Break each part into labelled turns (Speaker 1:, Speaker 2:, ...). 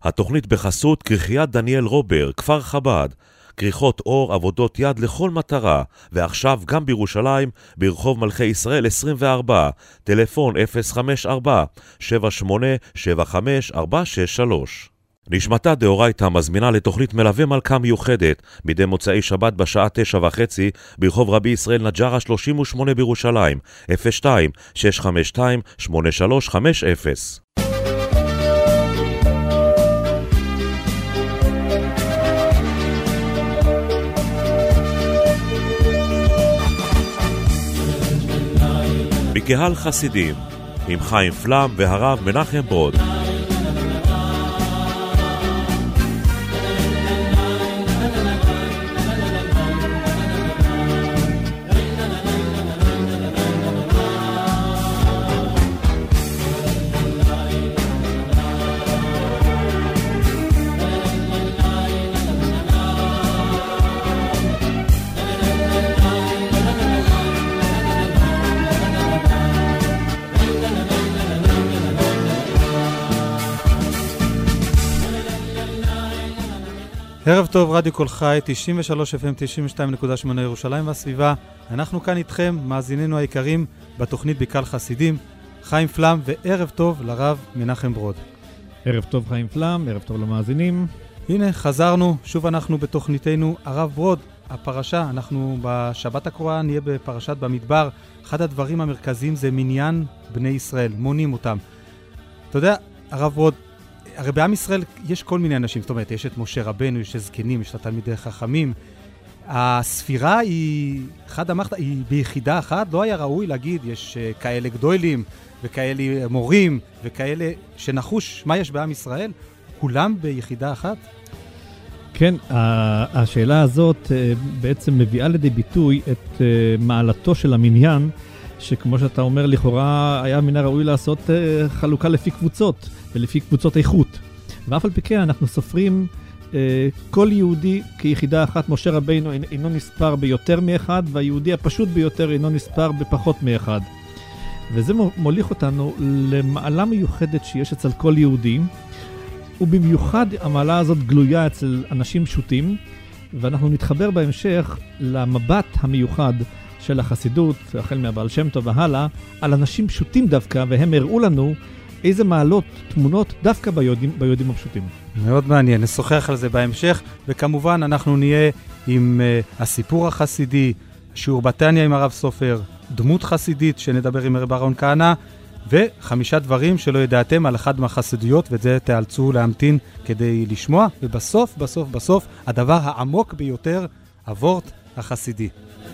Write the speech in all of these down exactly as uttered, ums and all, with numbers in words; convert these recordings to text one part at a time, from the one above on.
Speaker 1: התוכנית בחסות כריכיית דניאל רובר, כפר חב"ד, כריכות אור, עבודות יד לכל מטרה, ועכשיו גם בירושלים, ברחוב מלכי ישראל עשרים וארבע, טלפון אפס חמש ארבע שבע שמונה שבע חמש ארבע שש שלוש. נשמתה דאורייתא מזמינה לתוכנית מלווה מלכה מיוחדת, מדי מוצאי שבת בשעה תשע וחצי, ברחוב רבי ישראל נג'רה שלושים ושמונה בירושלים, אפס שתיים שש חמש שתיים שמונה שלוש חמש אפס. בקהל חסידים, עם חיים פלם והרב מנחם ברוד.
Speaker 2: ערב טוב, רדיו כל חי, תשעים ושלוש אף אם, תשעים ושתיים נקודה שמונה ירושלים והסביבה. אנחנו כאן איתכם, מאזיננו היקרים, בתוכנית בקהל חסידים, חיים פלם, וערב טוב לרב מנחם ברוד.
Speaker 3: ערב טוב חיים פלם, ערב טוב למאזינים.
Speaker 2: הנה, חזרנו, שוב אנחנו בתוכניתנו הרב ברוד. הפרשה, אנחנו בשבת הקרובה נהיה בפרשת במדבר. אחד הדברים המרכזיים זה מניין בני ישראל, מונים אותם. אתה יודע, הרב ברוד, הרי בעם ישראל יש כל מיני אנשים, זאת אומרת, יש את משה רבנו, יש את זקנים, יש את תלמידי חכמים. הספירה היא, אחד המחת, היא ביחידה אחת, לא היה ראוי להגיד, יש כאלה גדולים וכאלה מורים וכאלה שנחוש מה יש בעם ישראל, כולם ביחידה אחת?
Speaker 3: כן, השאלה הזאת בעצם מביאה לידי ביטוי את מעלתו של המניין, שכמו שאתה אומר, לכאורה היה מן הראוי לעשות חלוקה לפי קבוצות, ולפי קבוצות איכות. ואף על פי כן אנחנו סופרים אה, כל יהודי כיחידה אחת. משה רבינו אינו נספר ביותר מאחד, והיהודי הפשוט ביותר אינו נספר בפחות מאחד. וזה מוליך אותנו למעלה מיוחדת שיש אצל כל יהודי, ובמיוחד המעלה הזאת גלויה אצל אנשים פשוטים, ואנחנו נתחבר בהמשך למבט המיוחד של החסידות, החל מהבעל שם טוב והלאה, על אנשים פשוטים דווקא, והם הראו לנו איזה מעלות, תמונות דווקא ביהודים, ביהודים הפשוטים.
Speaker 2: מאוד מעניין, נשוחח על זה בהמשך, וכמובן אנחנו נהיה עם uh, הסיפור החסידי, שיעור בתניא עם הרב סופר, דמות חסידית שנדבר עם הרב אהרון כהנא, וחמישה דברים שלא ידעתם על אחד מהחסידויות, ואת זה תאלצו להמתין כדי לשמוע, ובסוף, בסוף, בסוף, הדבר העמוק ביותר, הוורט החסידי.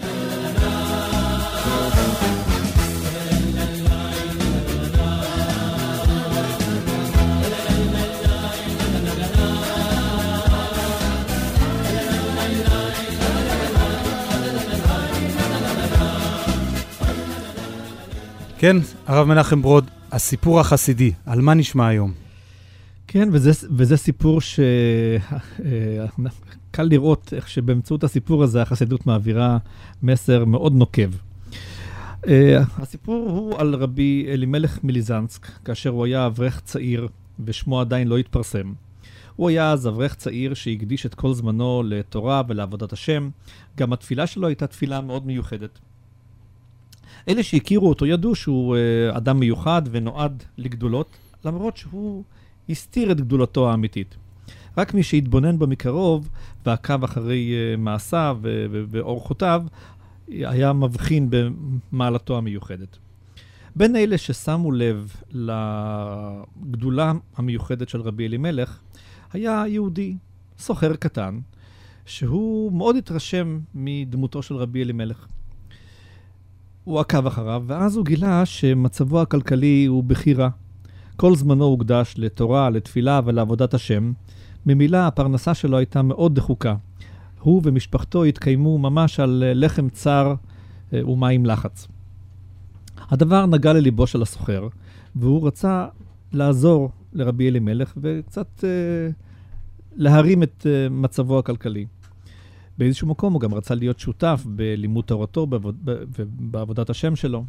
Speaker 2: כן, הרב מנחם ברוד, הסיפור החסידי, על מה נשמע היום?
Speaker 3: כן, וזה, וזה סיפור שקל לראות איך שבאמצעות הסיפור הזה החסידות מעבירה מסר מאוד נוקב. הסיפור הוא על רבי אלימלך מליזנסק, כאשר הוא היה אברך צעיר ושמו עדיין לא התפרסם. הוא היה אז אברך צעיר שהקדיש את כל זמנו לתורה ולעבודת השם. גם התפילה שלו הייתה תפילה מאוד מיוחדת. אלה שהכירו אותו ידעו שהוא uh, אדם מיוחד ונועד לגדולות, למרות שהוא הסתיר את גדולתו האמיתית. רק מי שהתבונן במקרוב ועקב אחרי uh, מעשיו ואורחותיו, היה מבחין במעלתו המיוחדת. בין אלה ששמו לב לגדולה המיוחדת של רבי אלימלך, היה יהודי, סוחר קטן, שהוא מאוד התרשם מדמותו של רבי אלימלך. הוא עקב אחריו, ואז הוא גילה שמצבו הכלכלי הוא בחירה. כל זמנו הוקדש לתורה, לתפילה ולעבודת השם. ממילא הפרנסה שלו הייתה מאוד דחוקה. הוא ומשפחתו התקיימו ממש על לחם צר ומים לחץ. הדבר נגע לליבו של הסוחר, והוא רצה לעזור לרבי אלימלך וקצת אה, להרים את אה, מצבו הכלכלי. באיזשהו מקום הוא גם רצה להיות שותף בלימוד תורתו ובעבודת השם שלו.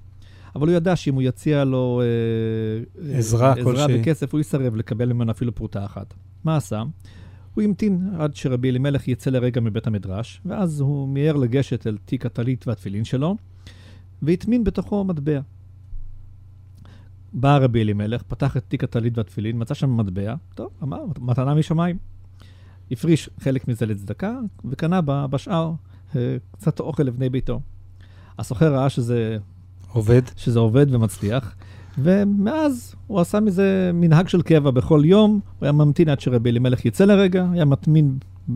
Speaker 3: אבל הוא ידע שאם הוא יציע לו
Speaker 2: אה, עזרה,
Speaker 3: עזרה בכסף, הוא יסרב לקבל ממנו אפילו פרוטה אחת. מה עשה? הוא המתין עד שרבי אלימלך יצא לרגע מבית המדרש, ואז הוא מיהר לגשת אל תיק הטלית והתפילין שלו, והטמין בתוכו מטבע. בא רבי אלימלך, פתח את תיק הטלית והתפילין, מצא שם מטבע, טוב, אמר, מתנה משמיים. הפריש חלק מזה לצדקה, וקנה בשאר קצת אוכל לבני ביתו. הסוחר ראה שזה
Speaker 2: עובד,
Speaker 3: שזה עובד ומצליח, ומאז הוא עשה מזה מנהג של קבע בכל יום, הוא היה ממתין עד שרבי אלימלך יצא לרגע, היה מטמין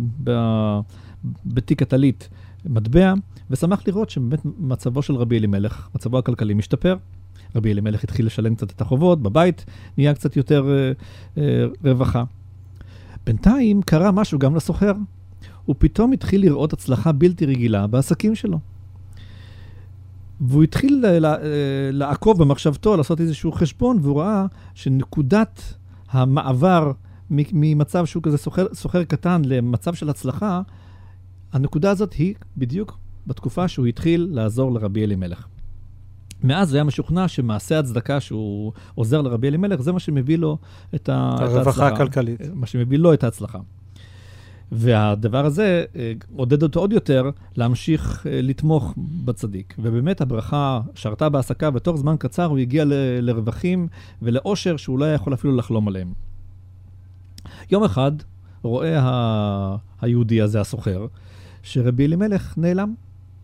Speaker 3: בתיק הטלית מטבע, ושמח לראות שבאמת מצבו של רבי אלימלך, מצבו הכלכלי משתפר. רבי אלימלך התחיל לשלם קצת את החובות, בבית נהיה קצת יותר אה, אה, רווחה. בינתיים קרה משהו גם לסוחר. הוא פתאום התחיל לראות הצלחה בלתי רגילה בעסקים שלו. והוא התחיל לעקוב במחשבתו, לעשות איזשהו חשבון, והוא ראה שנקודת המעבר ממצב שהוא כזה סוחר, סוחר קטן למצב של הצלחה, הנקודה הזאת היא בדיוק בתקופה שהוא התחיל לעזור לרבי אלימלך. מאז הוא היה משוכנע שמעשה הצדקה שהוא עוזר לרבי אלימלך, זה מה שמביא לו את
Speaker 2: הרווחה הכלכלית.
Speaker 3: מה שמביא לו את ההצלחה. והדבר הזה עודד אותו עוד יותר להמשיך לתמוך בצדיק. ובאמת הברכה שרתה בעסקה, ותוך זמן קצר הוא הגיע ל- לרווחים ולאושר שהוא לא יכול אפילו לחלום עליהם. יום אחד רואה ה- היהודי הזה, הסוחר, שרבי אלימלך נעלם.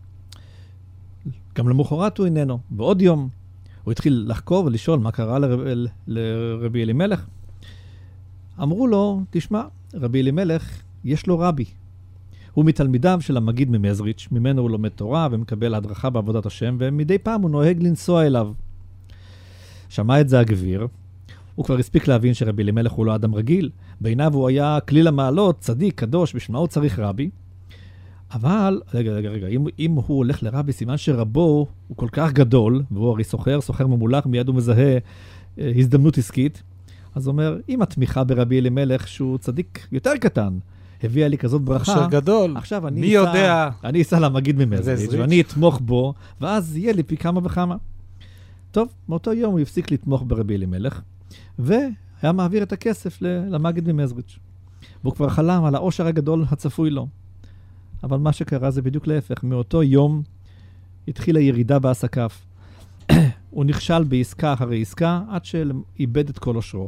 Speaker 3: גם למחרת הוא איננו. ועוד יום הוא התחיל לחקור ולשאול מה קרה לרב, לרבי אלימלך. אמרו לו, תשמע, רבי אלימלך יש לו רבי. הוא מתלמידיו של המגיד ממזריץ', ממנו הוא לומד תורה ומקבל הדרכה בעבודת השם, ומדי פעם הוא נוהג לנסוע אליו. שמע את זה הגביר, הוא כבר הספיק להבין שרבי אלימלך הוא לא אדם רגיל, בעיניו הוא היה כליל המעלות, צדיק, קדוש, בשביל מה הוא צריך רבי. אבל, רגע, רגע, רגע, אם, אם הוא הולך לרבי, סימן שרבו הוא כל כך גדול, והוא הרי סוחר, סוחר ממולח, מיד הוא מזהה אה, הזדמנות עסקית, אז הוא אומר, אם התמיכה ברבי אלימלך, שהוא צדיק יותר קטן, הביאה לי כזאת ברכה.
Speaker 2: אשר גדול.
Speaker 3: עכשיו אני
Speaker 2: מי
Speaker 3: אסע,
Speaker 2: יודע?
Speaker 3: אני אסע למגיד ממזריץ' ואני אתמוך בו, ואז יהיה לי פי כמה וכמה. טוב, מאותו יום הוא הפסיק לתמוך ברבי אלימלך, והיה מעביר את הכסף למגיד ממזריץ'. והוא כבר חלם על העושר הגדול הצפוי לו. אבל מה שקרה זה בדיוק להפך. מאותו יום התחילה ירידה בעסקיו. הוא נכשל בעסקה אחרי עסקה, עד שאיבד את כל עושרו.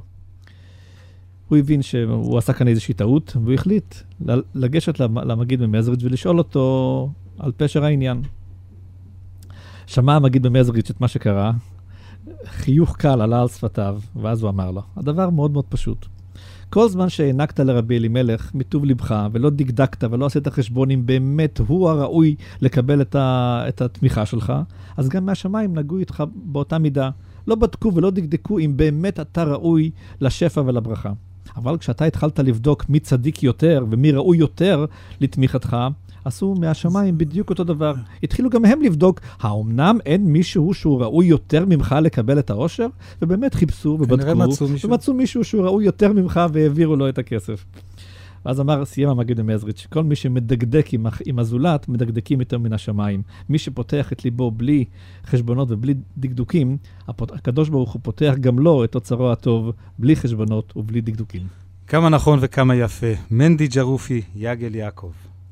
Speaker 3: הוא הבין שהוא עשה כאן איזושהי טעות, והוא החליט לגשת למגיד ממזריץ' ולשאול אותו על פשר העניין. שמע המגיד ממזריץ' את מה שקרה, חיוך קל עלה על שפתיו, ואז הוא אמר לו, הדבר מאוד מאוד פשוט. כל זמן שהענקת לרבי אלימלך מטוב לבך, ולא דקדקת ולא עשית חשבון אם באמת הוא הראוי לקבל את, ה, את התמיכה שלך, אז גם מהשמיים נגעו איתך באותה מידה. לא בדקו ולא דקדקו אם באמת אתה ראוי לשפע ולברכה. אבל כשאתה התחלת לבדוק מי צדיק יותר ומי ראוי יותר לתמיכתך, עשו מהשמיים בדיוק אותו דבר. התחילו גם הם לבדוק, האומנם אין מישהו שהוא ראוי יותר ממך לקבל את העושר? ובאמת חיפשו ובדקו,
Speaker 2: מצאו מישהו.
Speaker 3: ומצאו מישהו שהוא ראוי יותר ממך והעבירו לו את הכסף. ואז אמר, סיים המגיד ממזריץ', כל מי שמדקדק עם, עם הזולת, מדקדקים איתו מן השמיים. מי שפותח את ליבו בלי חשבונות ובלי דקדוקים, הקדוש ברוך הוא פותח גם לו את אוצרו הטוב, בלי חשבונות ובלי דקדוקים.
Speaker 2: כמה נכון וכמה יפה. מנדי ג'רופי, יגל יעקב.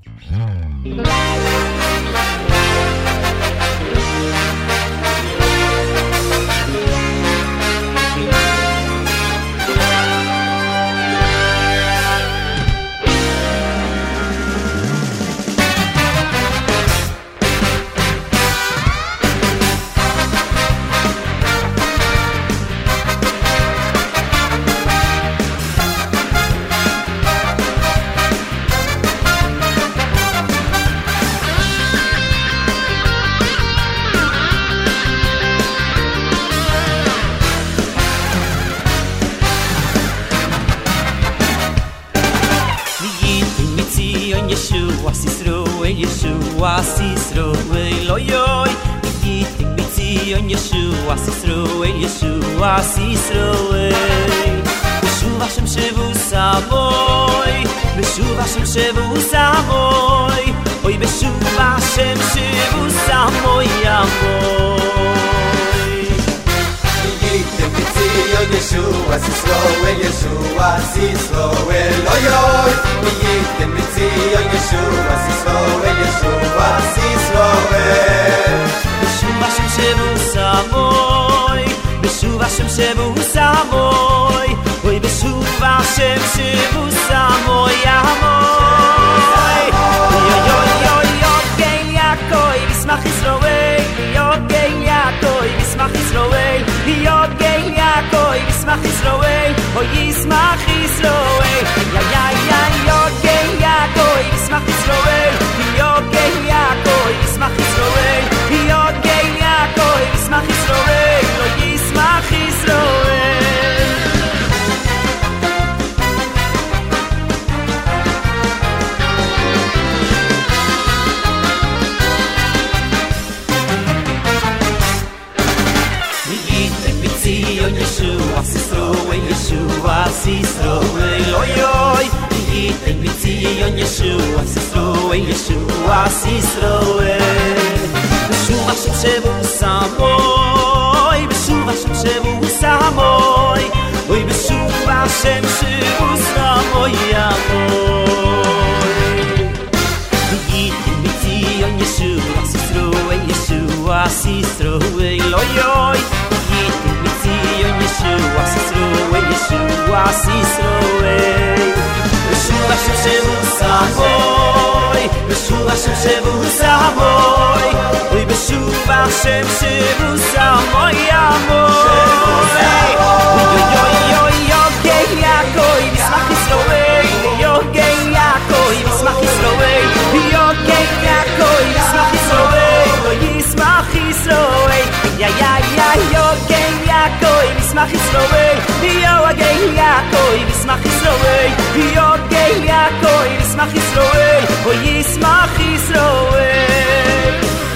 Speaker 4: Yeshua Sisro Eloy Yitik Mitzion Yeshua Sisro Yeshua Sisro Beshuv Hashem Shevu Samoy Beshuv Hashem Shevu Samoy Oy Beshuv Hashem Shevu Samoy Amoy
Speaker 5: yo Yeshua Sisroel Yeshua Sisroel oy oy Yitem mitzi yo Yeshua Sisroel Yeshua Sisroel
Speaker 4: Beshuva Shem Shevu Samoy Beshuva Shem Shevu Samoy Oy Beshuva Shem Shevu Samoy Amoy Yo yo yo yo Gen Yaakov Yismach Yisroel Yo Gen Yaakov Yismach Yisroel Yo Gen Yaakov Yismach Yisroel Oy Yismach Yisroel Ya ya ya Yo Gen Yaakov Yismach Yisroel Yo Gen Yaakov Yismach Yisroel Yo Gen Yaakov Yismach Yisroel Oy Yismach Yisroel Yeshua Sisroel Yeshua Sisroel oy oy Yitem mitzion Yeshua Sisroel Yeshua Sisroel Beshuva Shem Shevu Samoy Beshuva Shem Shevu Samoy Oy Beshuva Shem Shevu Samoy Amoy Yitem mitzion Yeshua Sisroel Yeshua Sisroel oy oy Yeshua Sisroel Yeshua Sisroel Beshuva Shem Shevu Samoy Beshuva Shem Shevu Samoy Oy Beshuva Shem Shevu Samoy Amoy Yo yo yo yo Gen Yaakov Yismach Yisroel Yo Gen Yaakov Yismach Yisroel Yo Gen Yaakov Yismach Yisroel Yismach Yisroel Ya ya ya yo Gen Yaakov Yismach Yisroel Yo Gen Yaakov Yismach Yisroel Yo Gen Yaakov Yismach Yisroel O Yismach Yisroel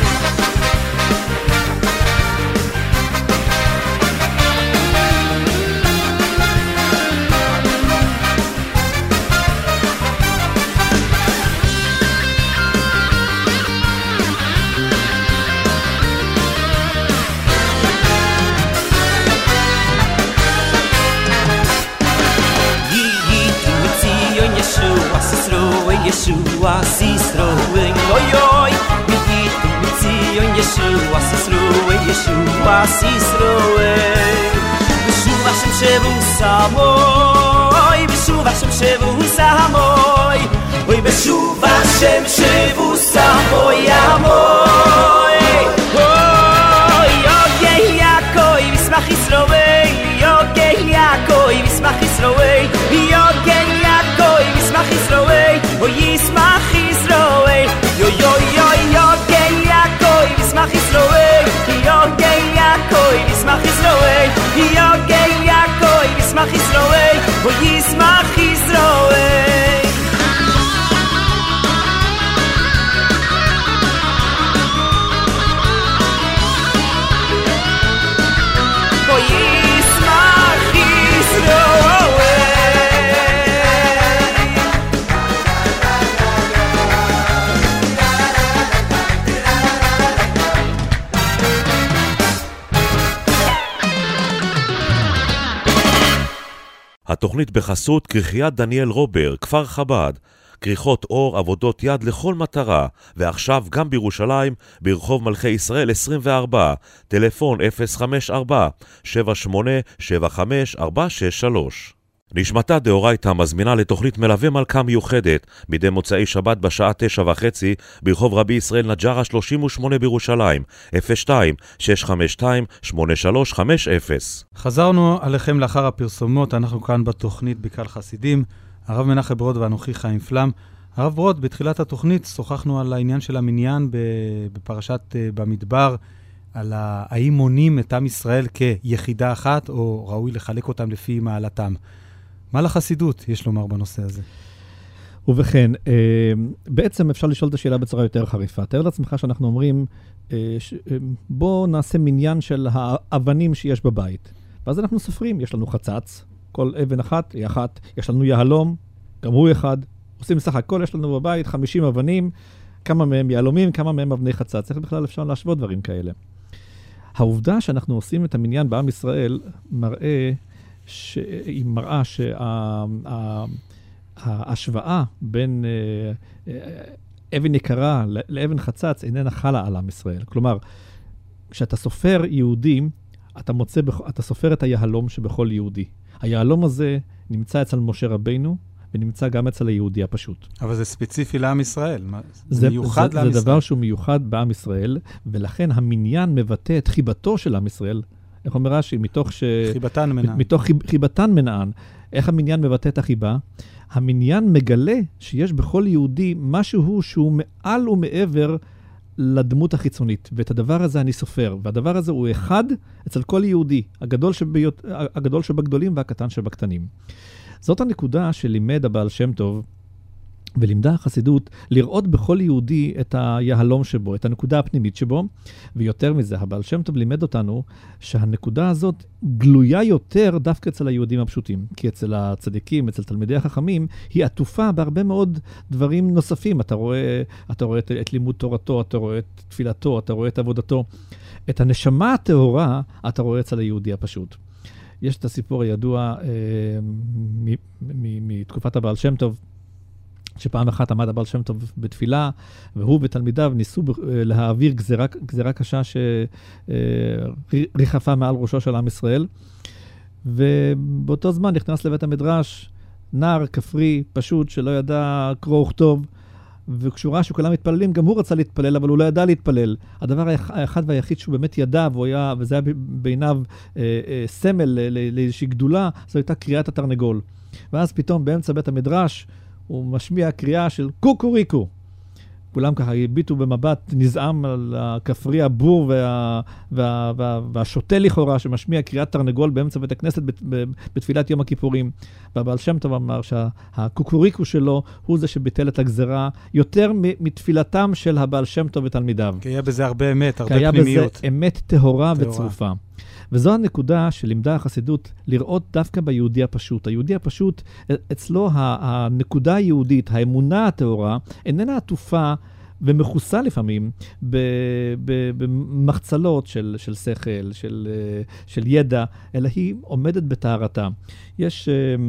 Speaker 4: Yeshua Sisroel oy oy Yitem mitzion Yeshua Sisroel Yeshua Sisroel Beshuva Shem Shevu Samoy Beshuva Shem Shevu Samoy Oy Beshuva Shem Shevu Samoy Amoy Oy Yo Gen Yaakov Yismach Yisroel Yo Gen Yaakov Yismach Yisroel Yo Gen Yaakov Yismach Yisroel O Yismach Yisroel Yo yo yo yo Gen Yaakov Yismach Yisroel Yo Gen Yaakov Yismach Yisroel Yo Gen Yaakov Yismach Yisroel O Yismach Yisroel O Yismach Yisroel
Speaker 1: התוכנית בחסות כרכיית דניאל רובר, כפר חב"ד, כריכות אור, עבודות יד לכל מטרה, ועכשיו גם בירושלים, ברחוב מלכי ישראל עשרים וארבע, טלפון אפס חמש ארבע שבע שמונה שבע חמש ארבע שש שלוש. נשמתה דאורייתא מזמינה לתוכנית מלווה מלכה מיוחדת, מדי מוצאי שבת בשעה תשע וחצי, ברחוב רבי ישראל נג'רה שלושים ושמונה בירושלים, אפס שתיים שש חמש שתיים שמונה שלוש חמש אפס.
Speaker 2: חזרנו עליכם לאחר הפרסומות, אנחנו כאן בתוכנית בקהל חסידים, הרב מנחם ברוד ואנוכי חיים פלם. הרב ברוד, בתחילת התוכנית שוחחנו על העניין של המניין בפרשת במדבר, על האם מונים את עם ישראל כיחידה אחת, או ראוי לחלק אותם לפי מעלתם. מה לחסידות יש לומר בנושא הזה?
Speaker 3: ובכן, בעצם אפשר לשאול את השאלה בצורה יותר חריפה. תאר לעצמך שאנחנו אומרים, בוא נעשה מניין של האבנים שיש בבית. ואז אנחנו סופרים, יש לנו חצץ, כל אבן אחת היא אחת, יש לנו יהלום, גם הוא אחד, עושים סך הכל, יש לנו בבית חמישים אבנים, כמה מהם יהלומים, כמה מהם אבני חצץ. איך בכלל אפשר להשוות דברים כאלה? העובדה שאנחנו עושים את המניין בעם ישראל מראה שהיא מראה שההשוואה בין אבן יקרה לאבן חצץ איננה חלה על עם ישראל. כלומר, כשאתה סופר יהודים, אתה מוצא, אתה סופר את היהלום שבכל יהודי. היהלום הזה נמצא אצל משה רבינו, ונמצא גם אצל היהודי הפשוט.
Speaker 2: אבל זה ספציפי לעם ישראל. זה, זה מיוחד
Speaker 3: זה,
Speaker 2: לעם
Speaker 3: זה
Speaker 2: ישראל.
Speaker 3: זה דבר שהוא מיוחד בעם ישראל, ולכן המניין מבטא את חיבתו של עם ישראל. איך אומר רש"י? מתוך ש...
Speaker 2: חיבתן מנען.
Speaker 3: מתוך חיב, חיבתן מנען. איך המניין מבטא את החיבה? המניין מגלה שיש בכל יהודי משהו שהוא מעל ומעבר לדמות החיצונית, ואת הדבר הזה אני סופר, והדבר הזה הוא אחד אצל כל יהודי, הגדול, שביות, הגדול שבגדולים והקטן שבקטנים. זאת הנקודה שלימד הבעל שם טוב, ולימדה החסידות, לראות בכל יהודי את היהלום שבו, את הנקודה הפנימית שבו, ויותר מזה, הבעל שם טוב לימד אותנו שהנקודה הזאת גלויה יותר דווקא אצל היהודים הפשוטים, כי אצל הצדיקים, אצל תלמידי החכמים, היא עטופה בהרבה מאוד דברים נוספים. אתה רואה, אתה רואה את, את לימוד תורתו, אתה רואה את תפילתו, אתה רואה את עבודתו. את הנשמה הטהורה אתה רואה אצל היהודי הפשוט. יש את הסיפור הידוע אה, מתקופת הבעל שם טוב, שפעם אחת עמד הבעל שם טוב בתפילה, והוא ותלמידיו ניסו להעביר גזירה, גזירה קשה שריחפה מעל ראשו של עם ישראל, ובאותו זמן נכנס לבית המדרש נער כפרי פשוט שלא ידע קרוא וכתוב, וכשהוא ראה שכולם מתפללים, גם הוא רצה להתפלל, אבל הוא לא ידע להתפלל. הדבר האחד והיחיד שהוא באמת ידע, היה, וזה היה בעיניו אה, אה, סמל לאיזושהי גדולה, זו הייתה קריאת התרנגול. ואז פתאום באמצע בית המדרש, הוא משמיע קריאה של קוקוריקו. כולם ככה הביטו במבט נזעם על הכפרי הבור וה, וה, וה, והשוטה לכאורה שמשמיע קריאת תרנגול באמצע בית הכנסת בתפילת יום הכיפורים. והבעל שם טוב אמר שהקוקוריקו שלו הוא זה שביטל את הגזרה יותר מתפילתם של הבעל שם טוב ותלמידיו.
Speaker 2: כי היה בזה הרבה אמת, הרבה
Speaker 3: פנימיות.
Speaker 2: פנימיות.
Speaker 3: היה בזה אמת טהורה וצרופה. וזו הנקודה שלימדה החסידות לראות דווקא ביהודי הפשוט. היהודי הפשוט, אצלו הנקודה היהודית, האמונה הטהורה, איננה עטופה ומכוסה לפעמים במחצלות של, של שכל, של, של ידע, אלא היא עומדת בטהרתה. יש...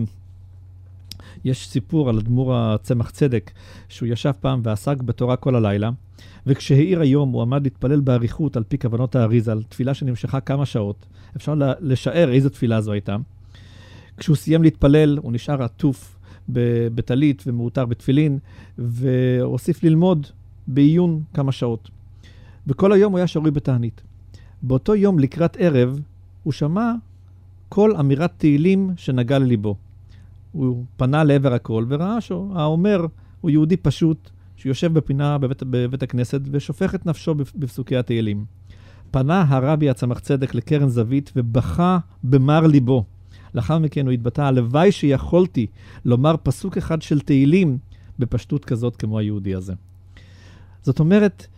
Speaker 3: יש סיפור על אדמו"ר הצמח צדק, שהוא ישב פעם ועסק בתורה כל הלילה, וכשהעיר היום הוא עמד להתפלל בעריכות על פי כוונות האריזה, על תפילה שנמשכה כמה שעות. אפשר לשער איזו תפילה זו הייתה. כשהוא סיים להתפלל, הוא נשאר עטוף בטלית ומאותר בתפילין, והוסיף ללמוד בעיון כמה שעות. וכל היום הוא היה שרוי בתענית. באותו יום לקראת ערב, הוא שמע כל אמירת תהילים שנגע לליבו. הוא פנה לעבר הכל וראה שהאומר הוא יהודי פשוט, שיושב בפינה בבית, בבית הכנסת ושופך את נפשו בפסוקי התהילים. פנה הרבי הצמח צדק לקרן זווית ובכה במר ליבו. לאחר מכן הוא התבטא, הלוואי שיכולתי לומר פסוק אחד של תהילים בפשטות כזאת כמו היהודי הזה. זאת אומרת,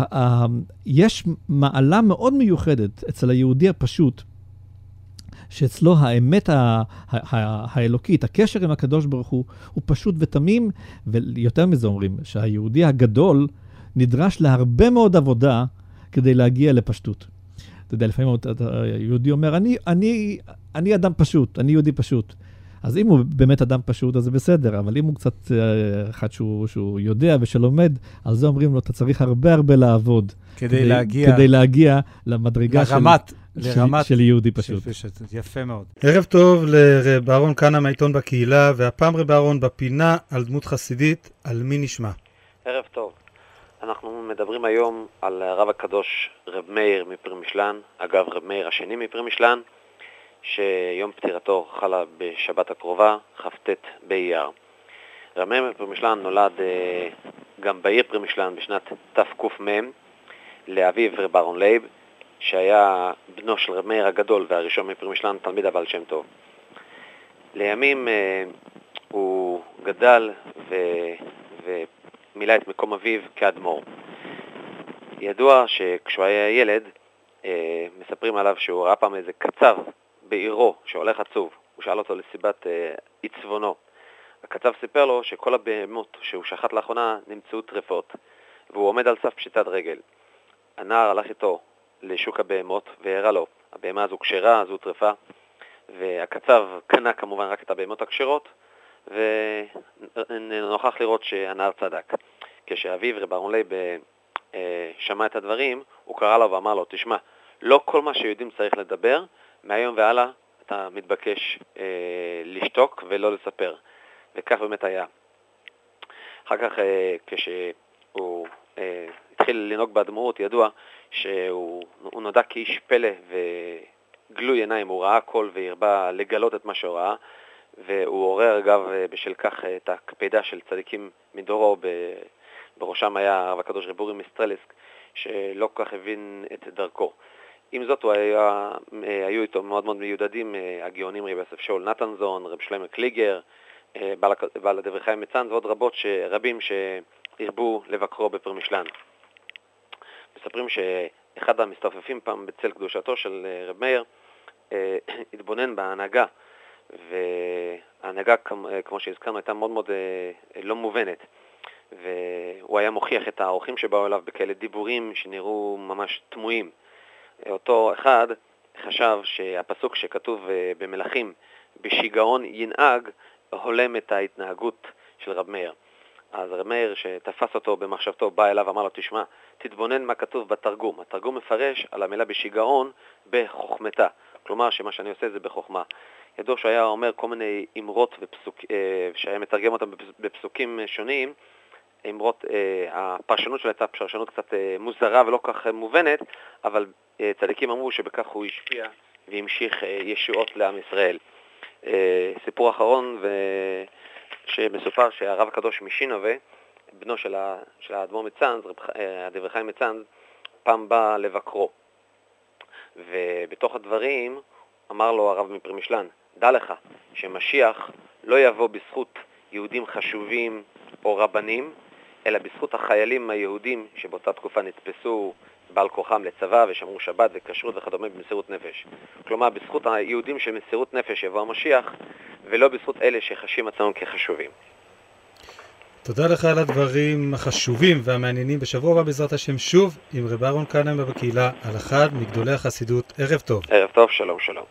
Speaker 3: יש מעלה מאוד מיוחדת אצל היהודי הפשוט, שאצלו האמת האלוקית, הקשר עם הקדוש ברוך הוא, הוא פשוט ותמים, ויותר מזה אומרים, שהיהודי הגדול נדרש להרבה מאוד עבודה כדי להגיע לפשטות. אתה יודע, לפעמים היהודי אומר, אני, אני, אני אדם פשוט, אני יהודי פשוט. אז אם הוא באמת אדם פשוט, אז זה בסדר, אבל אם הוא קצת אחד שהוא, שהוא יודע ושלומד, על זה אומרים לו, אתה צריך הרבה הרבה לעבוד.
Speaker 2: כדי, כדי להגיע...
Speaker 3: כדי להגיע למדרגה
Speaker 2: לרמת,
Speaker 3: של,
Speaker 2: לרמת
Speaker 3: של, של יהודי פשוט.
Speaker 2: פשוט. יפה מאוד. ערב טוב לרב אהרון כהנא מהעיתון בקהילה, והפעם רב אהרון בפינה על דמות חסידית, על מי נשמע?
Speaker 6: ערב טוב. אנחנו מדברים היום על הרב הקדוש רב מאיר מפרמישלן, אגב רב מאיר השני מפרמישלן, שיום פטירתו חלה בשבת הקרובה, כ"ט באייר. רב מאיר מפרמישלן נולד אה, גם בעיר פרמישלן בשנת תק"מ, לאביו רב אהרון לייב, שהיה בנו של רב מאיר הגדול והראשון מפרמישלן, תלמיד הבעל שם טוב. לימים אה, הוא גדל ו... ומילא את מקום אביו כאדמו"ר. ידוע שכשהוא היה ילד, אה, מספרים עליו שהוא ראה פעם איזה קצב בעירו שהולך עצוב. הוא שאל אותו לסיבת אה, עיצבונו. הקצב סיפר לו שכל הבהמות שהוא שחט לאחרונה נמצאו טרפות, והוא עומד על סף פשיטת רגל. הנער הלך איתו לשוק הבהמות והראה לו, הבהמה הזו כשרה, הזו טרפה, והקצב קנה כמובן רק את הבהמות הכשרות, ונוכח לראות שהנער צדק. כשאביו רב אהרון לייב שמע את הדברים, הוא קרא לו ואמר לו, תשמע, לא כל מה שיודעים צריך לדבר, מהיום והלאה אתה מתבקש אה, לשתוק ולא לספר. וכך באמת היה. אחר כך אה, כשהוא אה, התחיל לנהוג באדמו"רות, ידוע שהוא נודע כאיש פלא וגלוי עיניים, הוא ראה הכל והרבה לגלות את מה שהוא ראה, והוא עורר אגב בשל כך את הקפידה של צדיקים מדורו, בראשם היה הרב הקדוש רב אורי מיסטרלסק, שלא כל כך הבין את דרכו. עם זאת, הוא היה, היו איתו מאוד מאוד מיודדים הגאונים רבי יוסף שאול נתנזון, רב שלמה קליגר, בעל, בעל הדברי חיים מצאנז ועוד רבות רבים שהרבו לבקרו בפרמישלן. מספרים שאחד המסתופפים פעם בצל קדושתו של רב מאיר התבונן בהנהגה, וההנהגה, כמו שהזכרנו, הייתה מאוד מאוד לא מובנת, והוא היה מוכיח את האורחים שבאו אליו בכאלה דיבורים שנראו ממש תמוהים. אותו אחד חשב שהפסוק שכתוב במלכים בשיגעון ינהג הולם את ההתנהגות של רב מאיר. אז רב מאיר שתפס אותו במחשבתו בא אליו ואמר לו, תשמע, תתבונן מה כתוב בתרגום. התרגום מפרש על המילה בשיגעון בחוכמתה, כלומר שמה שאני עושה זה בחוכמה. ידוע שהיה אומר כל מיני אמרות ופסוק, שהיה מתרגם אותם בפסוקים שונים, אמרות, הפרשנות שלה הייתה פרשנות קצת מוזרה ולא כך מובנת, אבל צדיקים אמרו שבכך הוא השפיע והמשיך ישועות לעם ישראל. סיפור אחרון שמסופר שהרב הקדוש משינובה, בנו של האדמו"ר מצאנז, הדברי חיים מצאנז, פעם בא לבקרו, ובתוך הדברים אמר לו הרב מפרמישלן, דע לך שמשיח לא יבוא בזכות יהודים חשובים או רבנים, אלא בזכות החיילים היהודים שבאותה תקופה נתפסו בעל כוחם לצבא ושמרו שבת וכשרות וכדומה במסירות נפש. כלומר, בזכות היהודים של מסירות נפש יבוא המשיח, ולא בזכות אלה שחשים עצמם כחשובים.
Speaker 2: תודה לך על הדברים החשובים והמעניינים. בשבוע הבא בעזרת השם שוב עם רב אהרון כהנא בקהילה על אחד מגדולי החסידות. ערב טוב.
Speaker 6: ערב טוב, שלום שלום.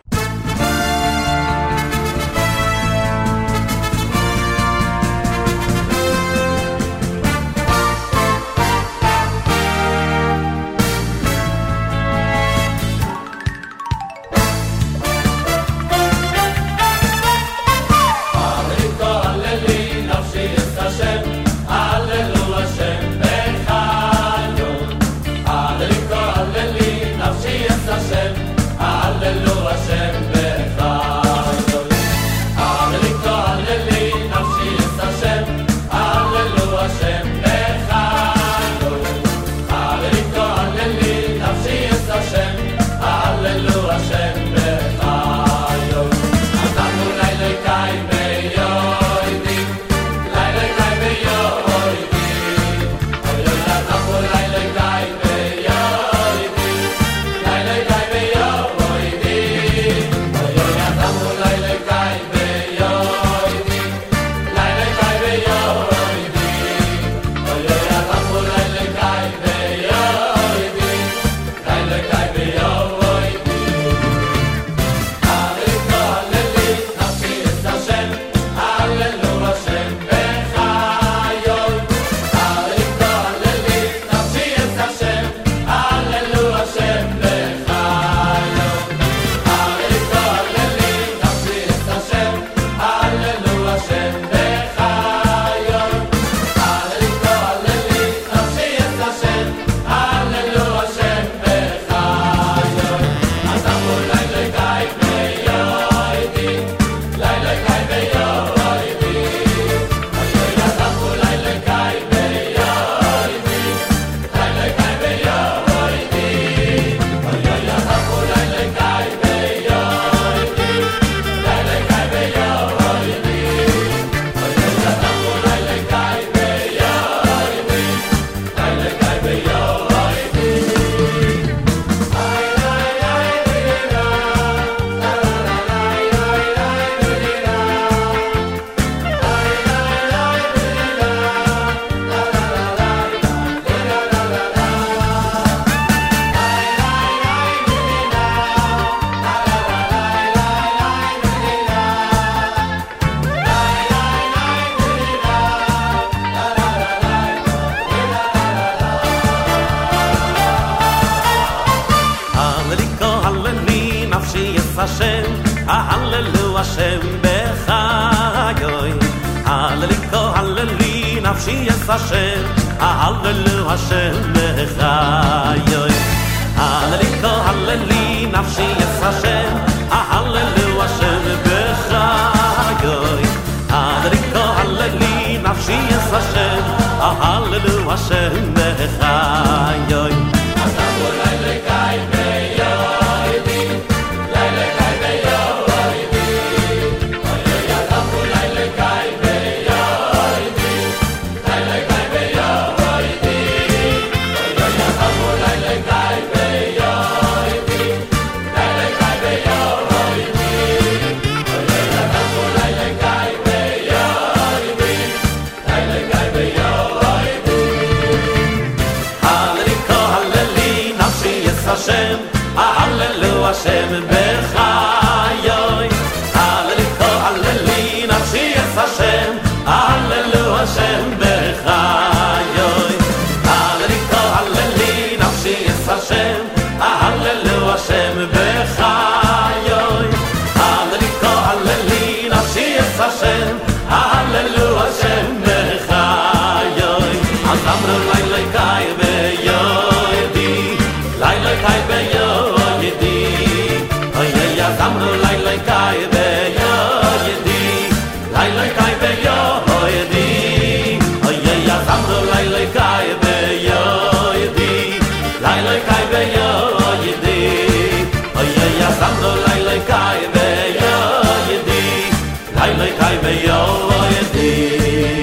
Speaker 7: Hashem, Hallelujah Hashem. הללו השם בחיי, הלליקו הללי נפשי יש השם, הללו השם בחיי, הלליקו הללי נפשי יש השם, הללו השם בחיי, הלליקו הללי נפשי יש השם, הללו השם בחיי. השם בחיי, הלליקו הללי נפשי יש השם, הללו השם בחיי, הלליקו הללי נפשי יש השם, הללו השם בחיי, הלליקו הללי נפשי יש השם, הללו השם בחיי. אז אמרו ליליקי ביודי, ליליקי ביודי, אמרו ליליקי ביודי, ליליקי ביודי, אוי אז אמרו ליליקי ביודי, ליליקי ביודי, אוי אז אמרו ליליקי ביודי, ליליקי ביודי.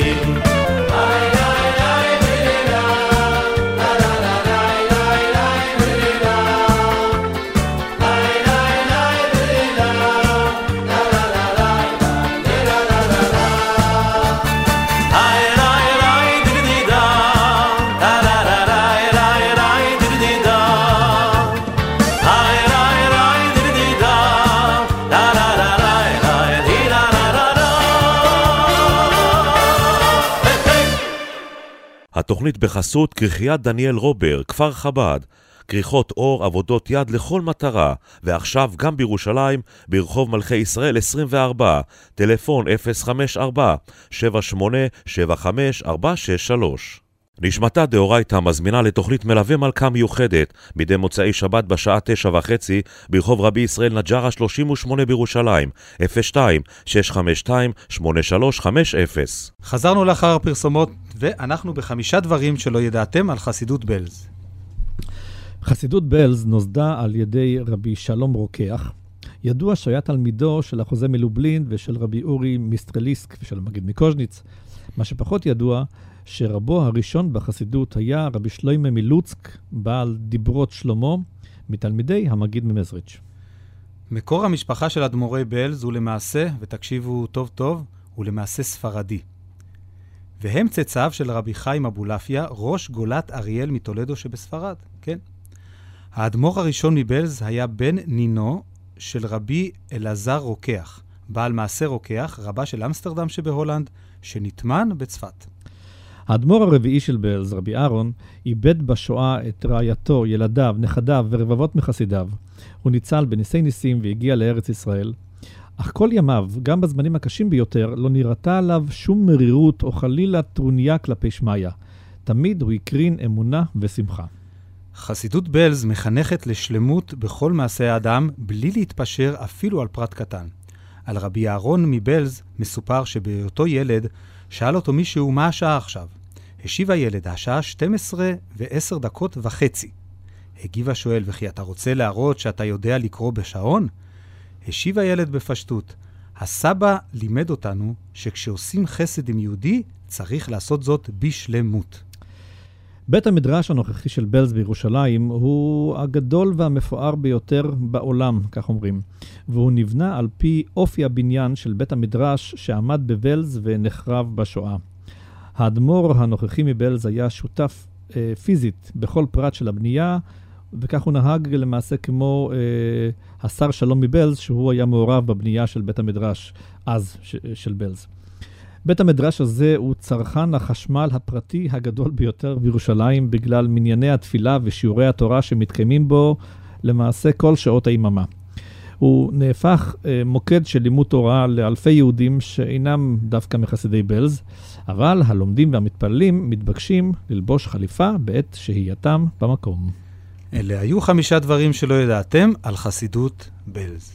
Speaker 1: התוכנית בחסות כריכיית דניאל רובר, כפר חב"ד, כריכות אור, עבודות יד לכל מטרה, ועכשיו גם בירושלים, ברחוב מלכי ישראל עשרים וארבע, טלפון אפס חמש ארבע שבע שמונה שבע חמש ארבע שש שלוש. נשמתה דאורייתא מזמינה לתוכנית מלווה מלכה מיוחדת מדי מוצאי שבת בשעה תשע וחצי ברחוב רבי ישראל נג'רה שלושים ושמונה בירושלים, אפס שתיים שש חמש שתיים שמונה שלוש חמש אפס.
Speaker 2: חזרנו לאחר הפרסומות ואנחנו בחמישה דברים שלא ידעתם על חסידות בלז.
Speaker 3: חסידות בלז נוסדה על ידי רבי שלום רוקח, ידוע שהיה תלמידו של החוזה מלובלין ושל רבי אורי מיסטרליסק ושל מגיד מקוז'ניץ. מה שפחות ידוע שרבו הראשון בחסידות היה רבי שלוימה מלוצק, בעל דיברות שלמה, מתלמידי המגיד ממזריץ'.
Speaker 2: מקור המשפחה של אדמו"רי בלז הוא למעשה, ותקשיבו טוב טוב, הוא למעשה ספרדי. והם צאצאיו של רבי חיים אבולעפיה, ראש גולת אריאל מטולדו שבספרד, כן. האדמו"ר הראשון מבלז היה בן נינו של רבי אלעזר רוקח, בעל מעשה רוקח, רבה של אמסטרדם שבהולנד, שנטמן בצפת.
Speaker 3: האדמו"ר הרביעי של בלז, רבי אהרון, איבד בשואה את רעייתו, ילדיו, נכדיו ורבבות מחסידיו. הוא ניצל בניסי ניסים והגיע לארץ ישראל. אך כל ימיו, גם בזמנים הקשים ביותר, לא נראתה עליו שום מרירות או חלילה טרוניה כלפי שמיה. תמיד הוא הקרין אמונה ושמחה.
Speaker 2: חסידות בלז מחנכת לשלמות בכל מעשה האדם, בלי להתפשר אפילו על פרט קטן. על רבי אהרון מבלז מסופר שבאותו ילד שאל אותו מישהו מה השעה עכשיו. השיב הילד, השעה שתים עשרה ועשר דקות וחצי. הגיב השואל, וכי אתה רוצה להראות שאתה יודע לקרוא בשעון? השיב הילד בפשטות, הסבא לימד אותנו שכשעושים חסד עם יהודי צריך לעשות זאת בשלמות.
Speaker 3: בית המדרש הנוכחי של בלז בירושלים הוא הגדול והמפואר ביותר בעולם, כך אומרים. והוא נבנה על פי אופי הבניין של בית המדרש שעמד בבלז ונחרב בשואה. האדמו"ר הנוכחי מבלז היה שותף אה, פיזית בכל פרט של הבנייה, וכך הוא נהג למעשה כמו אה, השר שלום מבלז, שהוא היה מעורב בבנייה של בית המדרש אז ש, של בלז. בית המדרש הזה הוא צרכן החשמל הפרטי הגדול ביותר בירושלים, בגלל מנייני התפילה ושיעורי התורה שמתקיימים בו למעשה כל שעות היממה. הוא נהפך מוקד של לימוד תורה לאלפי יהודים שאינם דווקא מחסידי בלז, אבל הלומדים והמתפללים מתבקשים ללבוש חליפה בעת שהייתם במקום.
Speaker 2: אלה היו חמישה דברים שלא ידעתם על חסידות בלז.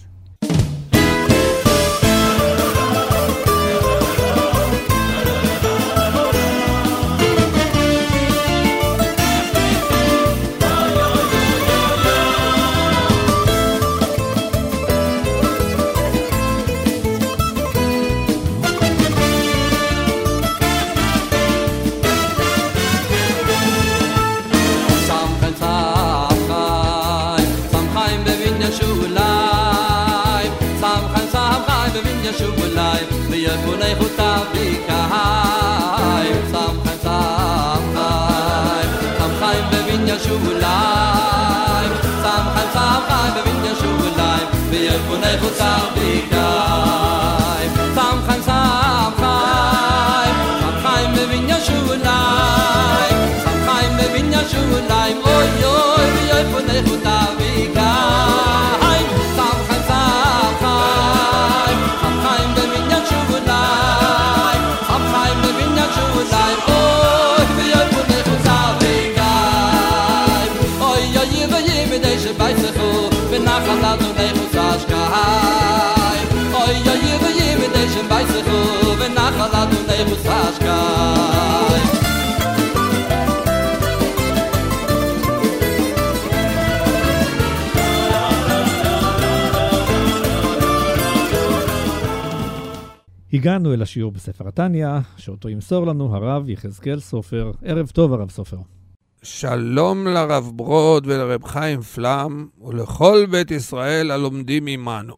Speaker 3: הגענו אל השיעור בספר התניה, שאותו ימסור לנו הרב יחזקאל סופר. ערב טוב הרב סופר.
Speaker 8: שלום לרב ברוד ולרב חיים פלם ולכל בית ישראל הלומדים עמנו.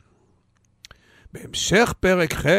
Speaker 8: בהמשך פרק ח',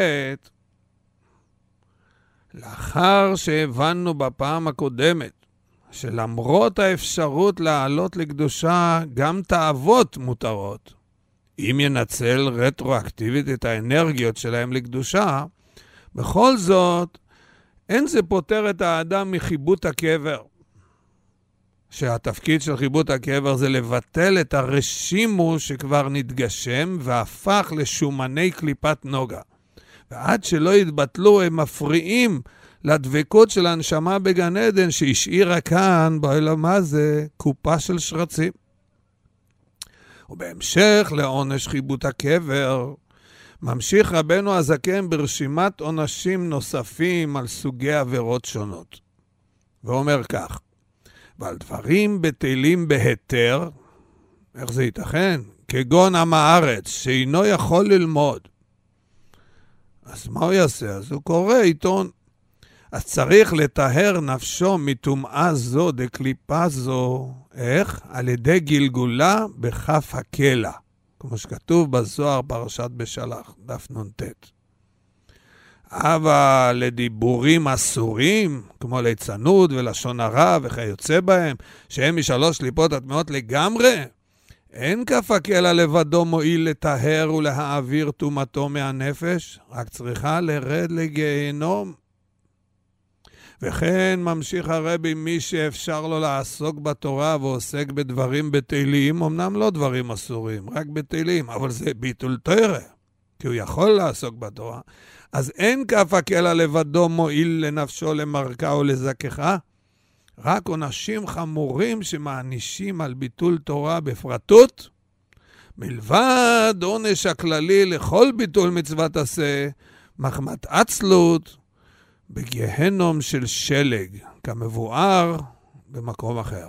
Speaker 8: לאחר שהבנו בפעם הקודמת שלמרות האפשרות לעלות לקדושה גם תאוות מותרות, אם ינצל רטרואקטיבית את האנרגיות שלהם לקדושה, בכל זאת אין זה פותר את האדם מחיבות הקבר. שהתפקיד של חיבות הקבר זה לבטל את הרשימו שכבר נתגשם והפך לשומני קליפת נוגה. ועד שלא יתבטלו הם מפריעים לדבקות של הנשמה בגן עדן שהשאירה כאן בעולם הזה קופה של שרצים. ובהמשך לעונש חיבות הקבר, ממשיך רבנו הזקן ברשימת עונשים נוספים על סוגי עבירות שונות. ואומר כך, ועל דברים בטלים בהיתר, איך זה ייתכן? כגון עם הארץ, שאינו יכול ללמוד. אז מה הוא יעשה? אז הוא קורא עיתון. אז צריך לטהר נפשו מטומאה זו דקליפה זו, איך? על ידי גלגולה בכף הקלע, כמו שכתוב בזוהר פרשת בשלח, דף נ"ט. אבל לדיבורים אסורים, כמו ליצנות ולשון הרע וכיוצא בהם, שהם משלוש קליפות הטמאות לגמרי, אין כף הקלע לבדו מועיל לטהר ולהעביר טומאתו מהנפש, רק צריכה לרד לגיהנום. וכן ממשיך הרבי, מי שאפשר לו לעסוק בתורה ועוסק בדברים בטלים, אמנם לא דברים אסורים, רק בטלים, אבל זה ביטול תורה, כי הוא יכול לעסוק בתורה, אז אין כף הקלע לבדו מועיל לנפשו למרכה או לזככה, רק עונשים חמורים שמענישים על ביטול תורה בפרטות, מלבד עונש הכללי לכל ביטול מצוות עשה, מחמת עצלות, בגהנום של שלג, כמבואר במקום אחר.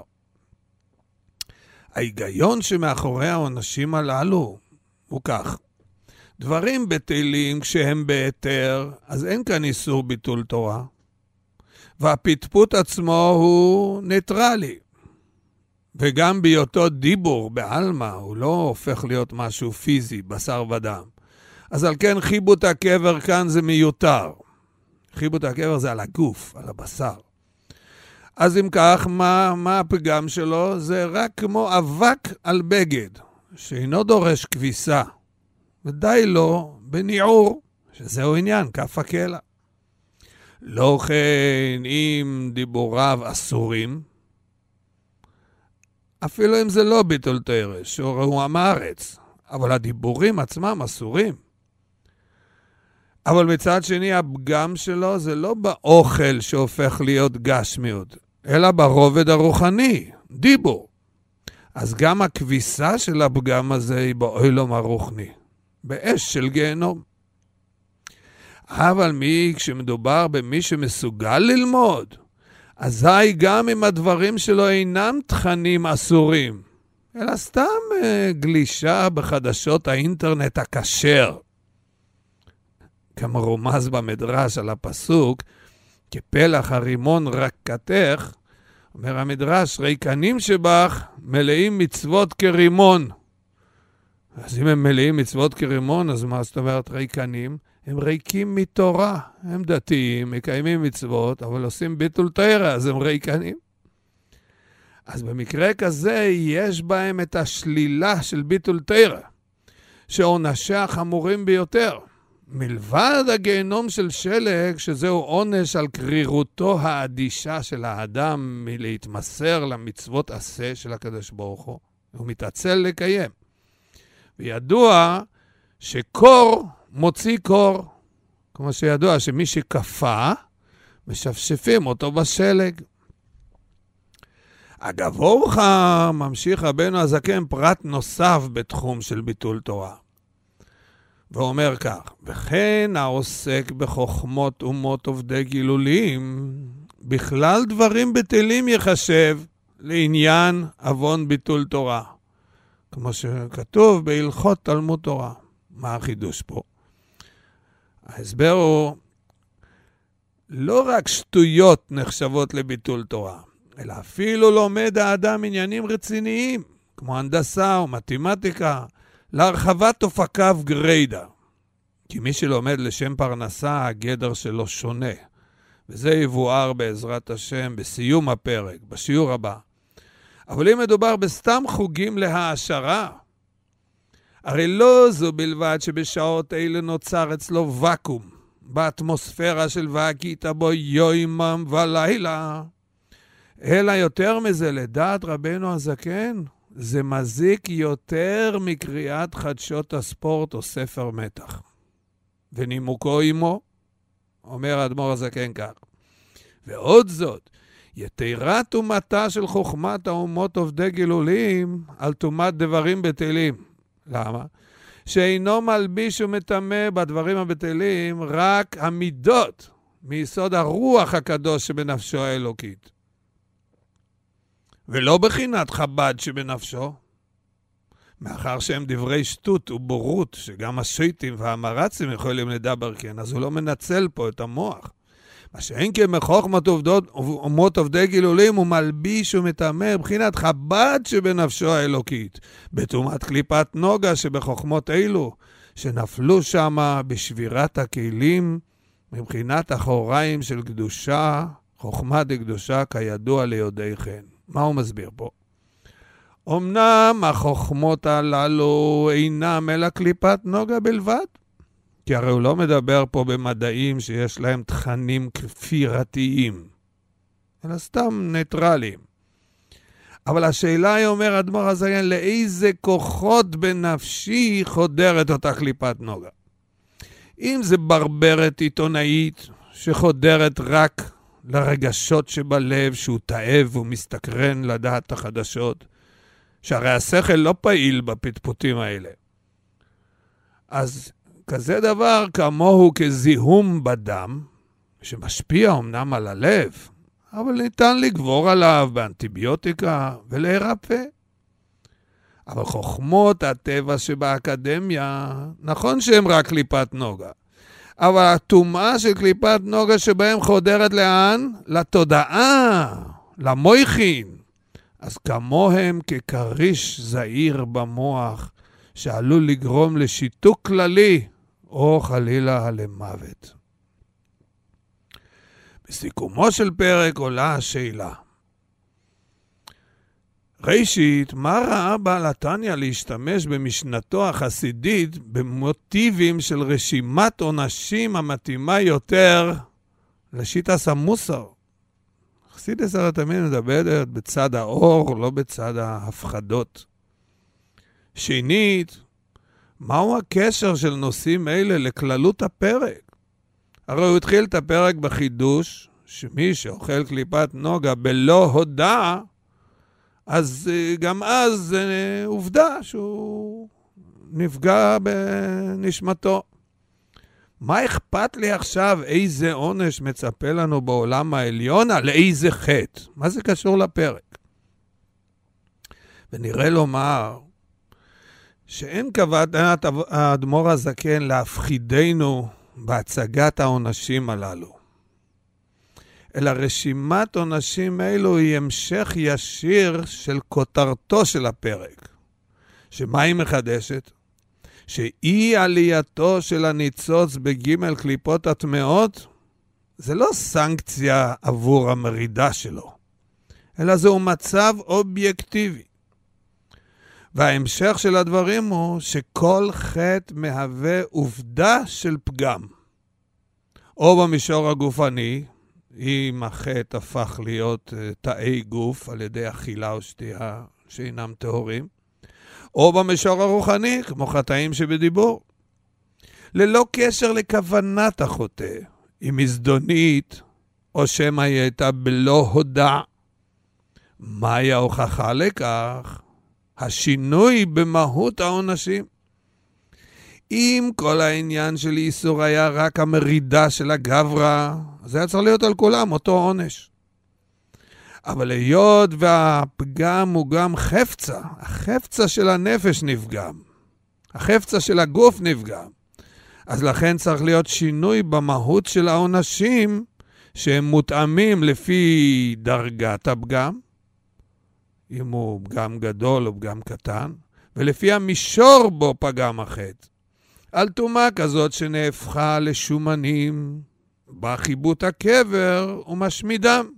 Speaker 8: ההיגיון שמאחורי העונשים הללו הוא כך, דברים בטלים כשהם בהיתר, אז אין כאן איסור ביטול תורה, והפטפוט עצמו הוא ניטרלי, וגם בהיותו דיבור בעלמא, הוא לא הופך להיות משהו פיזי, בשר ודם. אז על כן חיבות הקבר כאן זה מיותר. חיבות הקבר זה על הגוף, על הבשר. אז אם כך, מה, מה הפגם שלו? זה רק כמו אבק על בגד, שאינו דורש כביסה, ודי לו בניעור, שזהו עניין, כף הקלע. לא כן, אם דיבוריו אסורים, אפילו אם זה לא ביטול תורה, שהוא עם הארץ, אבל הדיבורים עצמם אסורים. אבל מצד שני, הפגם שלו זה לא באוכל שהופך להיות גשמיות, אלא ברובד הרוחני, דיבור. אז גם הכביסה של הפגם הזה היא באוילום הרוחני, באש של גיהנום. אבל מי, כשמדובר במי שמסוגל ללמוד, אזי גם אם הדברים שלו אינם תכנים אסורים, אלא סתם uh, גלישה בחדשות האינטרנט הכשר. כמרומז במדרש על הפסוק, כפלח הרימון רקתך, אומר המדרש, ריקנים שבך מלאים מצוות כרימון. אז אם הם מלאים מצוות כרימון, אז מה זאת אומרת ריקנים? הם ריקים מתורה, הם דתיים, מקיימים מצוות, אבל עושים ביטול תורה, אז הם ריקנים. אז במקרה כזה יש בהם את השלילה של ביטול תורה, שעונשיה חמורים ביותר. מלבד הגיהנום של שלג, שזהו עונש על קרירותו האדישה של האדם מלהתמסר למצוות עשה של הקדוש ברוך הוא, הוא מתעצל לקיים. וידוע שקור מוציא קור, כמו שידוע שמי שקפה, משפשפים אותו בשלג. אגב אורך, ממשיך רבנו הזקן פרט נוסף בתחום של ביטול תורה. ואומר כך, וכן העוסק בחוכמות אומות עובדי גילולים, בכלל דברים בטלים יחשב לעניין אבון ביטול תורה. כמו שכתוב בהלכות תלמוד תורה. מה החידוש פה? ההסבר הוא, לא רק שטויות נחשבות לביטול תורה, אלא אפילו לומד האדם עניינים רציניים, כמו הנדסה או מתמטיקה, להרחבת אופקיו גריידה. כי מי שלומד לשם פרנסה, הגדר שלו שונה. וזה יבואר בעזרת השם בסיום הפרק, בשיעור הבא. אבל אם מדובר בסתם חוגים להעשרה, הרי לא זו בלבד שבשעות אלה נוצר אצלו וקום, באטמוספירה של והגית בו יומם ולילה. אלא יותר מזה, לדעת רבנו הזקן, זה מזיק יותר מקריאת חדשות הספורט או ספר מתח. ונימוקו עמו, אומר האדמו"ר הזקן כך. ועוד זאת, יתרה תומתה של חוכמת האומות עובדי גילולים על תומת דברים בטלים. למה? שאינו מלביש ומטמא בדברים הבטלים רק המידות מיסוד הרוח הקדוש שבנפשו האלוקית. ולא בחינת חב"ד שבנפשו, מאחר שהם דברי שטות ובורות, שגם השייטים והמרצים יכולים לדבר כן, אז הוא לא מנצל פה את המוח. מה שאין כמחוכמת אומות עובדי גילולים, הוא מלביש ומטמא בחינת חב"ד שבנפשו האלוקית, בתומת קליפת נוגה שבחוכמות אלו, שנפלו שם בשבירת הכלים, מבחינת אחוריים של קדושה, חוכמה דקדושה כידוע ליודעי חן. מה הוא מסביר פה? אמנם החוכמות הללו אינם אלא קליפת נוגה בלבד, כי הרי הוא לא מדבר פה במדעים שיש להם תכנים כפירתיים, אלא סתם ניטרליים. אבל השאלה היא, אומר אדמו"ר הזקן, לאיזה כוחות בנפשי חודרת אותה קליפת נוגה? אם זה ברברת עיתונאית שחודרת רק לרגשות שבלב, שהוא תאב ומסתקרן לדעת החדשות, שהרי השכל לא פעיל בפטפוטים האלה. אז כזה דבר כמוהו כזיהום בדם, שמשפיע אמנם על הלב, אבל ניתן לגבור עליו באנטיביוטיקה ולהירפא. אבל חוכמות הטבע שבאקדמיה, נכון שהם רק קליפת נוגה, אבל הטומאה של קליפת נוגה שבהם חודרת לאן? לתודעה, למויכין. אז כמוהם כקריש זעיר במוח, שעלול לגרום לשיתוק כללי, או חלילה למוות. בסיכומו של פרק עולה השאלה. ראשית, מה ראה בעל התניא להשתמש במשנתו החסידית במוטיבים של רשימת עונשים המתאימה יותר לשיטת המוסר? חסידות תמיד מדברת בצד האור, לא בצד ההפחדות. שנית, מהו הקשר של נושאים אלה לכללות הפרק? הרי הוא התחיל את הפרק בחידוש, שמי שאוכל קליפת נוגה בלא הודעה, אז גם אז זה עובדה שהוא נפגע בנשמתו. מה אכפת לי עכשיו איזה עונש מצפה לנו בעולם העליון על איזה חטא? מה זה קשור לפרק? ונראה לומר שאין כוונת האדמו"ר הזקן להפחידנו בהצגת העונשים הללו. אלא רשימת עונשים אלו היא המשך ישיר של כותרתו של הפרק. שמה היא מחדשת? שאי עלייתו של הניצוץ בג' קליפות הטמעות, זה לא סנקציה עבור המרידה שלו, אלא זהו מצב אובייקטיבי. וההמשך של הדברים הוא שכל חטא מהווה עובדה של פגם. או במישור הגופני, אם החטא הפך להיות תאי גוף על ידי אכילה או שתייה שאינם טהורים, או במישור הרוחני, כמו חטאים שבדיבור. ללא קשר לכוונת החוטא, אם מזדונית או שמא היא הייתה בלא הודע. מהי ההוכחה לכך? השינוי במהות העונשים. אם כל העניין של איסור היה רק המרידה של הגברה, זה היה צריך להיות על כולם אותו עונש. אבל היות והפגם הוא גם חפצה, החפצה של הנפש נפגם, החפצה של הגוף נפגם, אז לכן צריך להיות שינוי במהות של העונשים שהם מותאמים לפי דרגת הפגם, אם הוא פגם גדול או פגם קטן, ולפי המישור בו פגם החטא. על תומה כזאת שנהפכה לשומנים בחיבוט הקבר ומשמידם.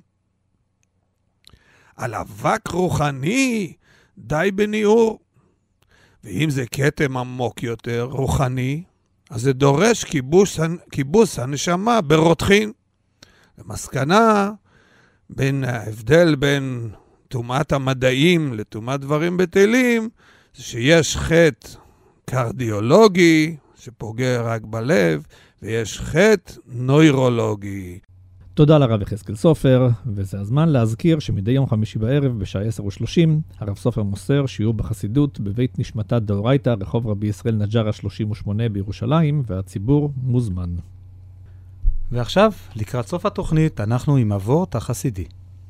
Speaker 8: על אבק רוחני די בניעור. ואם זה כתם עמוק יותר, רוחני, אז זה דורש כיבוס, כיבוס הנשמה ברותחין. למסקנה, בין ההבדל בין תומת המדעים לתומת דברים בטלים, זה שיש חטא קרדיולוגי שפוגע רק בלב, ויש חטא נוירולוגי.
Speaker 3: תודה לרב יחזקאל סופר, וזה הזמן להזכיר שמדי יום חמישי בערב בשעה עשר ושלושים, הרב סופר מוסר שיעור בחסידות בבית נשמתה דאורייתא, רחוב רבי ישראל נג'רה שלושים ושמונה בירושלים, והציבור מוזמן.
Speaker 2: ועכשיו, לקראת סוף התוכנית, אנחנו עם אבות החסידי.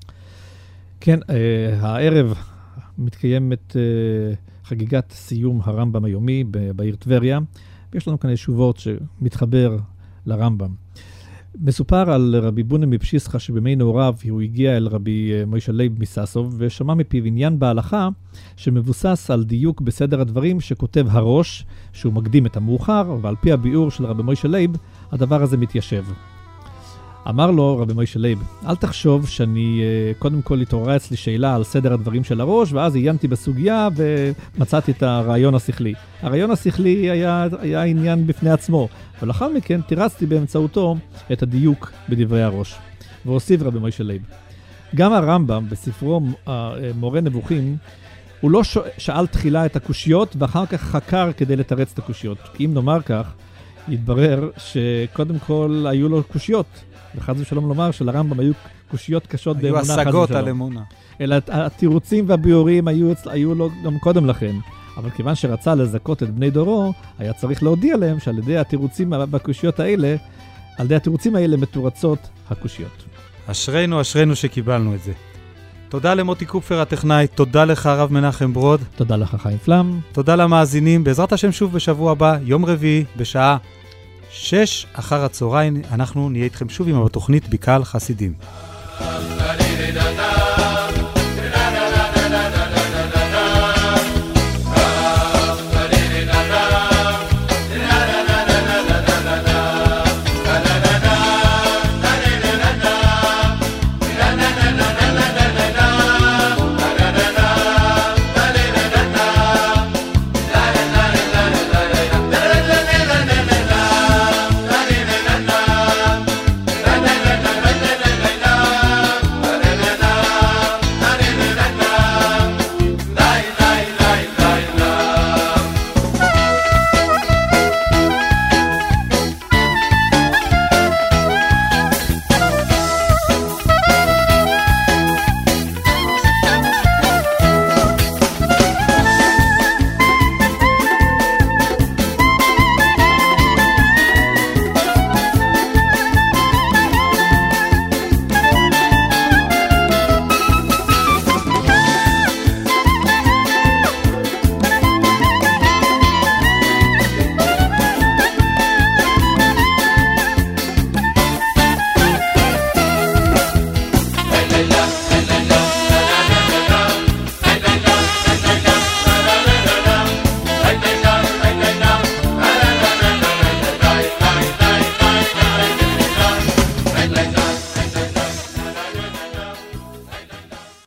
Speaker 3: כן, אה, הערב מתקיימת אה, חגיגת סיום הרמב"ם היומי בעיר טבריה, ויש לנו כאן ישובות שמתחבר לרמב"ם. מסופר על רבי בונה מפשיסחה שבימי נעוריו הוא הגיע אל רבי מוישה לייב מססוב ושמע מפיו עניין בהלכה שמבוסס על דיוק בסדר הדברים שכותב הראש שהוא מקדים את המאוחר, ועל פי הביאור של רבי מוישה לייב הדבר הזה מתיישב. אמר לו רבי מוישה לייב, אל תחשוב שאני קודם כל התעוררה אצלי שאלה על סדר הדברים של הראש, ואז עיינתי בסוגיה ומצאתי את הרעיון השכלי. הרעיון השכלי היה, היה עניין בפני עצמו, ולאחר מכן תירצתי באמצעותו את הדיוק בדברי הראש. והוסיף רבי מוישה לייב. גם הרמב"ם בספרו מורה נבוכים, הוא לא שאל תחילה את הקושיות ואחר כך חקר כדי לתרץ את הקושיות. כי אם נאמר כך, יתברר שקודם כל היו לו קושיות. וחד ושלום לומר שלרמב"ם היו קושיות קשות באמונה.
Speaker 2: היו השגות על אמונה.
Speaker 3: אלא התירוצים והביורים היו, היו לו גם קודם לכן. אבל כיוון שרצה לזכות את בני דורו, היה צריך להודיע להם שעל ידי התירוצים בקושיות האלה, על ידי התירוצים האלה מתורצות הקושיות.
Speaker 2: אשרינו, אשרינו שקיבלנו את זה. תודה למוטי קופר הטכנאי, תודה לך הרב מנחם ברוד.
Speaker 3: תודה לך חיים פלם.
Speaker 2: תודה למאזינים, בעזרת השם שוב בשבוע הבא, יום רביעי, בשעה שש אחר הצהריים, אנחנו נהיה איתכם שוב עם התוכנית בקהל חסידים.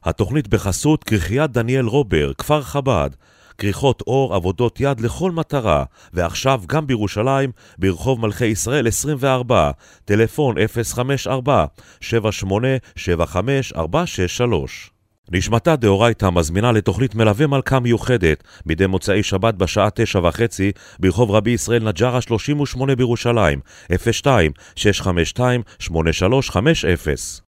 Speaker 1: התוכנית בחסות כריכיית דניאל רובר, כפר חב"ד, כריכות אור, עבודות יד לכל מטרה, ועכשיו גם בירושלים, ברחוב מלכי ישראל עשרים וארבע, טלפון אפס חמש ארבע שבע שמונה שבע חמש ארבע שש שלוש. נשמתה דאורייתא מזמינה לתוכנית מלווה מלכה מיוחדת, מדי מוצאי שבת בשעה תשע וחצי, ברחוב רבי ישראל נג'רה שלושים ושמונה בירושלים, אפס שתיים שש חמש שתיים שמונה שלוש חמש אפס.